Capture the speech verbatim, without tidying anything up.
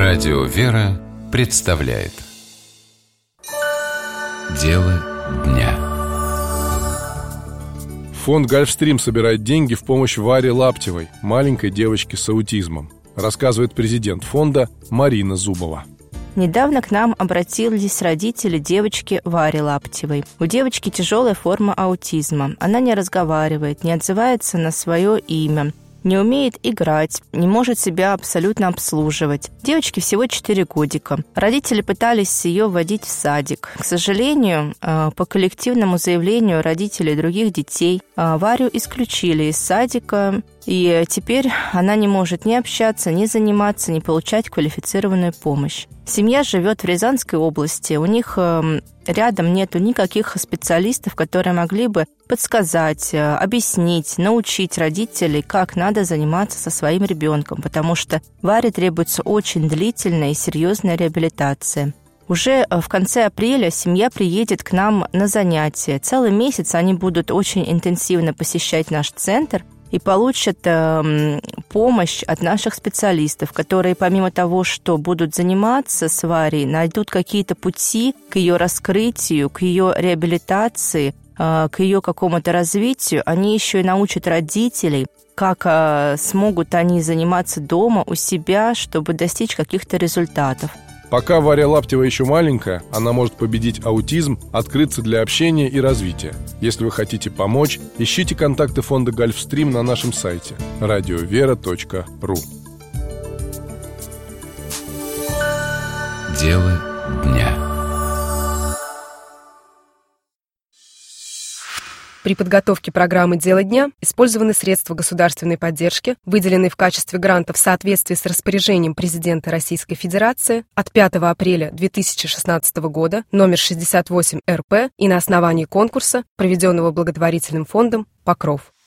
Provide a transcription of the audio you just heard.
Радио «Вера» представляет Дело дня. Фонд «Гольфстрим» собирает деньги в помощь Варе Лаптевой, маленькой девочке с аутизмом, рассказывает президент фонда Марина Зубова. Недавно к нам обратились родители девочки Вари Лаптевой. У девочки тяжелая форма аутизма. Она не разговаривает, не отзывается на свое имя, не умеет играть, не может себя абсолютно обслуживать. Девочке всего четыре годика. Родители пытались ее вводить в садик. К сожалению, по коллективному заявлению родителей других детей, Варю исключили из садика, и теперь она не может ни общаться, ни заниматься, ни получать квалифицированную помощь. Семья живет в Рязанской области. У них рядом нету никаких специалистов, которые могли бы подсказать, объяснить, научить родителей, как надо заниматься со своим ребенком, потому что Варе требуется очень длительная и серьезная реабилитация. Уже в конце апреля семья приедет к нам на занятия. Целый месяц они будут очень интенсивно посещать наш центр и получат э, помощь от наших специалистов, которые помимо того, что будут заниматься с Варей, найдут какие-то пути к ее раскрытию, к ее реабилитации, э, к ее какому-то развитию. Они еще и научат родителей, как э, смогут они заниматься дома у себя, чтобы достичь каких-то результатов. Пока Варя Лаптева еще маленькая, она может победить аутизм, открыться для общения и развития. Если вы хотите помочь, ищите контакты фонда «Гольфстрим» на нашем сайте радио вера точка ру. Дело дня. При подготовке программы «Дело дня» использованы средства государственной поддержки, выделенные в качестве гранта в соответствии с распоряжением президента Российской Федерации от пятого апреля две тысячи шестнадцатого года, номер шестьдесят восемь эр пэ, и на основании конкурса, проведенного благотворительным фондом «Покров».